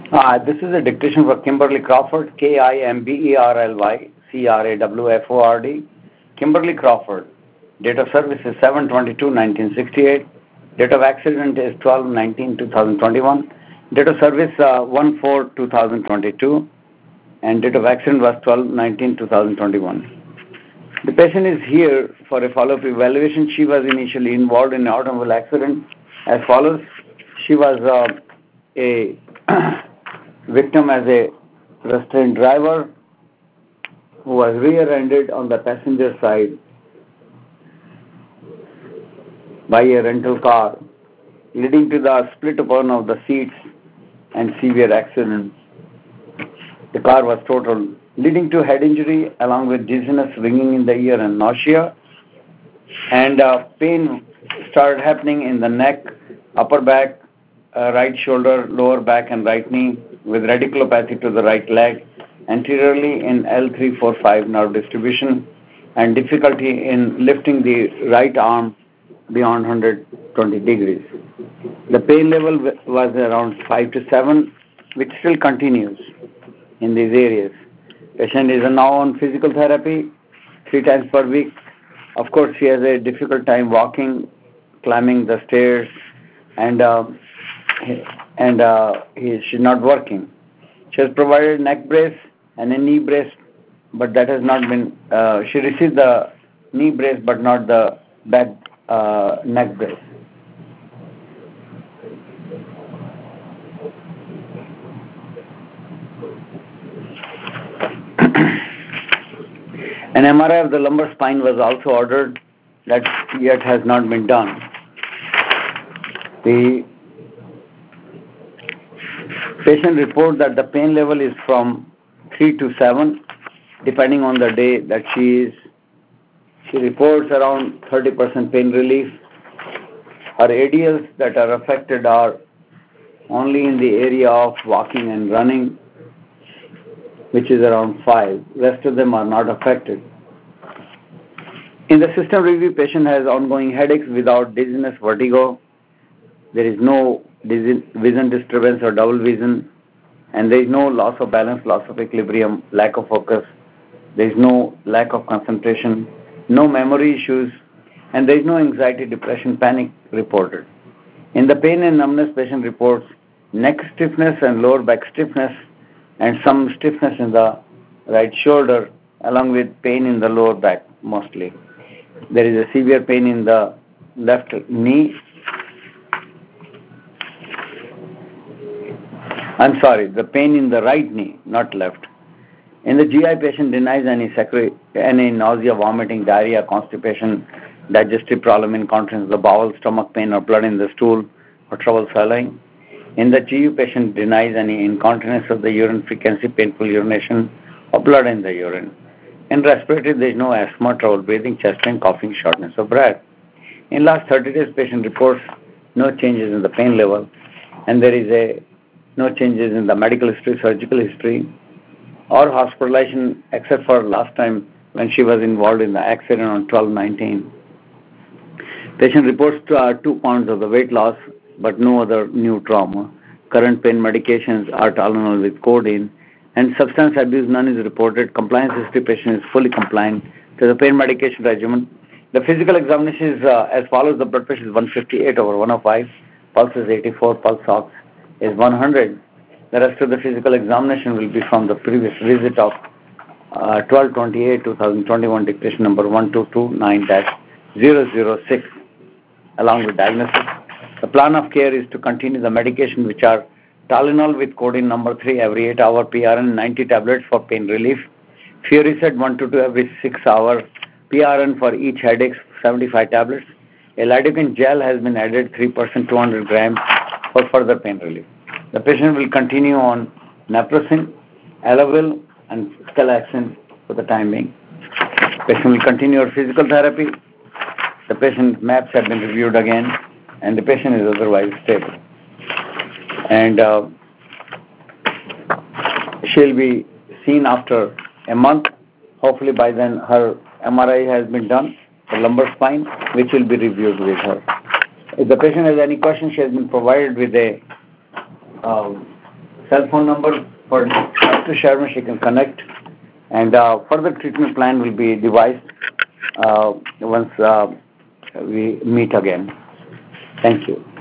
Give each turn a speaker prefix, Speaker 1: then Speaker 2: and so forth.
Speaker 1: This is a dictation for Kimberly Crawford, Kimberly Crawford. Kimberly Crawford. Date of service is 7/22/1968. Date of accident is 12/19/2021. Date of service 1/4/2022. And date of accident was 12/19/2021. The patient is here for a follow-up evaluation. She was initially involved in an automobile accident as follows. She was a victim as a restrained driver who was rear-ended on the passenger side by a rental car, leading to the split of one of the seats and severe accident. The car was totaled, leading to head injury along with dizziness, ringing in the ear, and nausea. And pain started happening in the neck, upper back, right shoulder, lower back, and right knee, with radiculopathy to the right leg, anteriorly in L3-4-5 nerve distribution, and difficulty in lifting the right arm beyond 120 degrees. The pain level was around 5 to 7, which still continues in these areas. Patient is now on physical therapy 3 times per week. Of course, she has a difficult time walking, climbing the stairs, and she's not working. She has provided neck brace and a knee brace, but that has not been. She received the knee brace, but not the back neck brace. An MRI of the lumbar spine was also ordered, that yet has not been done. The patient reports that the pain level is from 3 to 7, depending on the day that she is. She reports around 30% pain relief. Her ADLs that are affected are only in the area of walking and running, which is around 5. Rest of them are not affected. In the system review, patient has ongoing headaches without dizziness, vertigo. There is no vision disturbance or double vision, and there is no loss of balance, loss of equilibrium, lack of focus. There is no lack of concentration, no memory issues, and there is no anxiety, depression, panic reported. In the pain and numbness, patient reports neck stiffness and lower back stiffness, and some stiffness in the right shoulder, along with pain in the lower back mostly. There is a severe pain in the left knee. The pain in the right knee, not left. In the GI, patient denies any nausea, vomiting, diarrhea, constipation, digestive problem, incontinence of the bowel, stomach pain, or blood in the stool, or trouble swallowing. In the GU, patient denies any incontinence of the urine, frequency, painful urination, or blood in the urine. In respiratory, there is no asthma, trouble breathing, chest pain, coughing, shortness of breath. In last 30 days, patient reports no changes in the pain level, and there is no changes in the medical history, surgical history, or hospitalization, except for last time when she was involved in the accident on 12/19. Patient reports 2 pounds of the weight loss, but no other new trauma. Current pain medications are Tylenol with codeine, and substance abuse, none is reported. Compliance history, patient is fully compliant to the pain medication regimen. The physical examination is as follows. The blood pressure is 158/105, pulse is 84, pulse ox is 100. The rest of the physical examination will be from the previous visit of 12/28/2021, dictation number 1229-006, along with diagnosis. The plan of care is to continue the medication, which are Tylenol with codeine number 3 every 8 hour, PRN 90 tablets for pain relief, Furiset 1 to 2 every 6 hour, PRN for each headache 75 tablets. A lidocaine gel has been added 3% 200 grams for further pain relief. The patient will continue on naproxen, Elavil, and Scalaxin for the time being. Patient will continue her physical therapy. The patient maps have been reviewed again, and the patient is otherwise stable. And she'll be seen after a month. Hopefully by then her MRI has been done for lumbar spine, which will be reviewed with her. If the patient has any questions, she has been provided with a cell phone number for Dr. Sharma. She can connect, and further treatment plan will be devised once we meet again. Thank you.